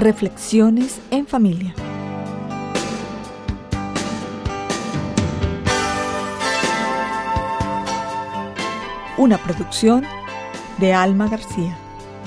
Reflexiones en familia. Una producción de Alma García.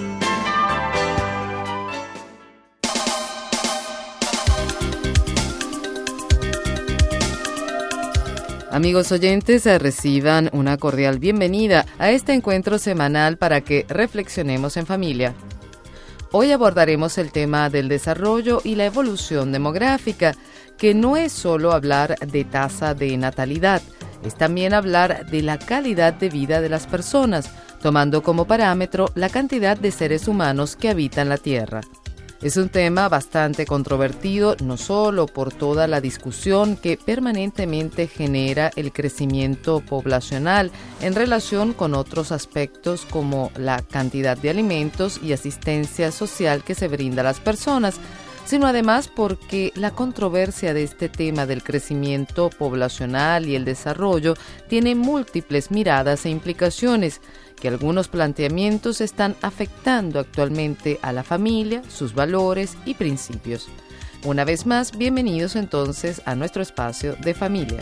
Amigos oyentes, reciban una cordial bienvenida a este encuentro semanal para que reflexionemos en familia. Hoy abordaremos el tema del desarrollo y la evolución demográfica, que no es solo hablar de tasa de natalidad, es también hablar de la calidad de vida de las personas, tomando como parámetro la cantidad de seres humanos que habitan la Tierra. Es un tema bastante controvertido, no solo por toda la discusión que permanentemente genera el crecimiento poblacional en relación con otros aspectos como la cantidad de alimentos y asistencia social que se brinda a las personas, sino además porque la controversia de este tema del crecimiento poblacional y el desarrollo tiene múltiples miradas e implicaciones, que algunos planteamientos están afectando actualmente a la familia, sus valores y principios. Una vez más, bienvenidos entonces a nuestro espacio de familia.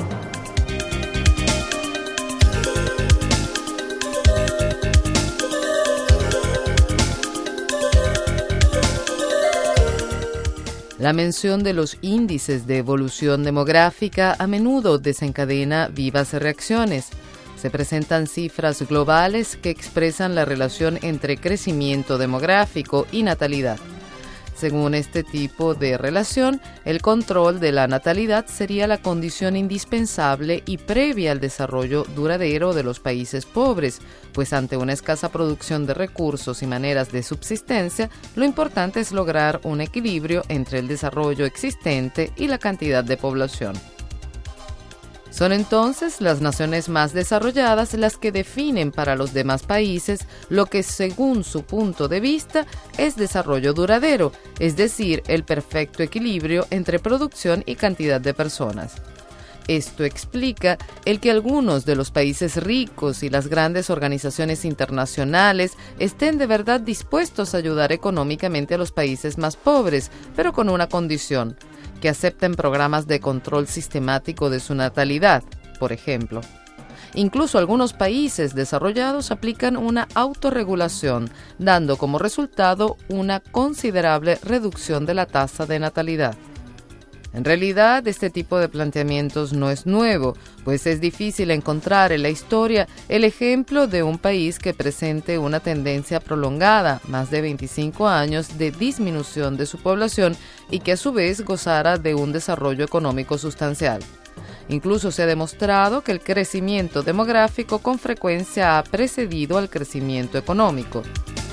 La mención de los índices de evolución demográfica a menudo desencadena vivas reacciones. Se presentan cifras globales que expresan la relación entre crecimiento demográfico y natalidad. Según este tipo de relación, el control de la natalidad sería la condición indispensable y previa al desarrollo duradero de los países pobres, pues ante una escasa producción de recursos y maneras de subsistencia, lo importante es lograr un equilibrio entre el desarrollo existente y la cantidad de población. Son entonces las naciones más desarrolladas las que definen para los demás países lo que, según su punto de vista, es desarrollo duradero, es decir, el perfecto equilibrio entre producción y cantidad de personas. Esto explica el que algunos de los países ricos y las grandes organizaciones internacionales estén de verdad dispuestos a ayudar económicamente a los países más pobres, pero con una condición: que acepten programas de control sistemático de su natalidad, por ejemplo. Incluso algunos países desarrollados aplican una autorregulación, dando como resultado una considerable reducción de la tasa de natalidad. En realidad, este tipo de planteamientos no es nuevo, pues es difícil encontrar en la historia el ejemplo de un país que presente una tendencia prolongada, más de 25 años, de disminución de su población y que a su vez gozara de un desarrollo económico sustancial. Incluso se ha demostrado que el crecimiento demográfico con frecuencia ha precedido al crecimiento económico.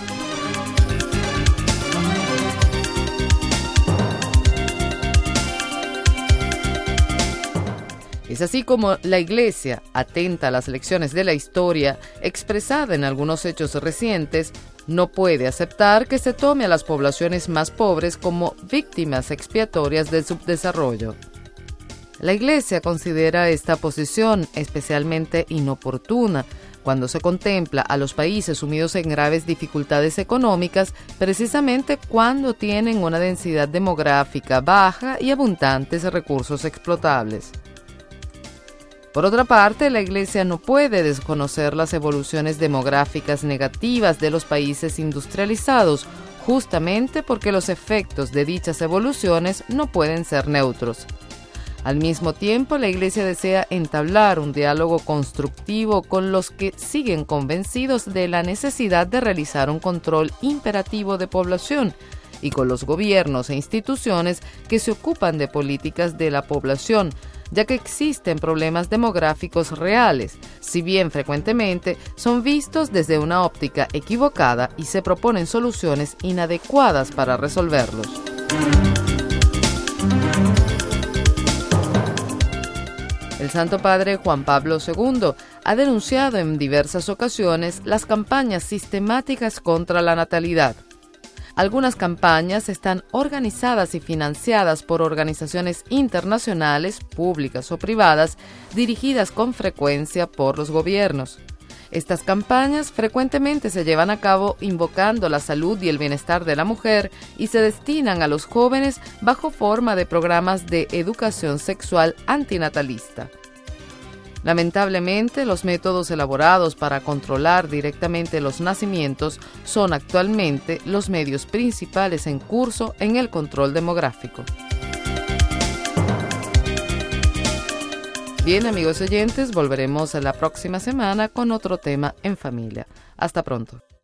Es así como la Iglesia, atenta a las lecciones de la historia, expresada en algunos hechos recientes, no puede aceptar que se tome a las poblaciones más pobres como víctimas expiatorias del subdesarrollo. La Iglesia considera esta posición especialmente inoportuna cuando se contempla a los países sumidos en graves dificultades económicas, precisamente cuando tienen una densidad demográfica baja y abundantes recursos explotables. Por otra parte, la Iglesia no puede desconocer las evoluciones demográficas negativas de los países industrializados, justamente porque los efectos de dichas evoluciones no pueden ser neutros. Al mismo tiempo, la Iglesia desea entablar un diálogo constructivo con los que siguen convencidos de la necesidad de realizar un control imperativo de población, y con los gobiernos e instituciones que se ocupan de políticas de la población, ya que existen problemas demográficos reales, si bien frecuentemente son vistos desde una óptica equivocada y se proponen soluciones inadecuadas para resolverlos. El Santo Padre Juan Pablo II ha denunciado en diversas ocasiones las campañas sistemáticas contra la natalidad. Algunas campañas están organizadas y financiadas por organizaciones internacionales, públicas o privadas, dirigidas con frecuencia por los gobiernos. Estas campañas frecuentemente se llevan a cabo invocando la salud y el bienestar de la mujer y se destinan a los jóvenes bajo forma de programas de educación sexual antinatalista. Lamentablemente, los métodos elaborados para controlar directamente los nacimientos son actualmente los medios principales en curso en el control demográfico. Bien, amigos oyentes, volveremos la próxima semana con otro tema en familia. Hasta pronto.